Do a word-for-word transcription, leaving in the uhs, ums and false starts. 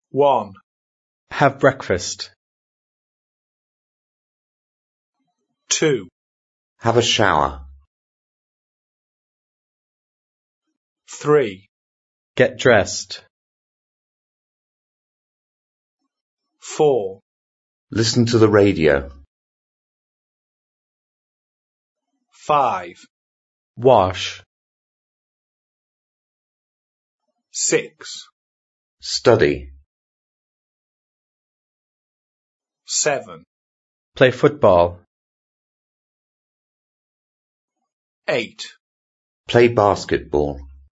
One. Have breakfast. Two. Have a shower. Three. Get dressed. Four. Listen to the radio. Five. Wash. Six. Study. Seven. Play football. Eight. Play basketball.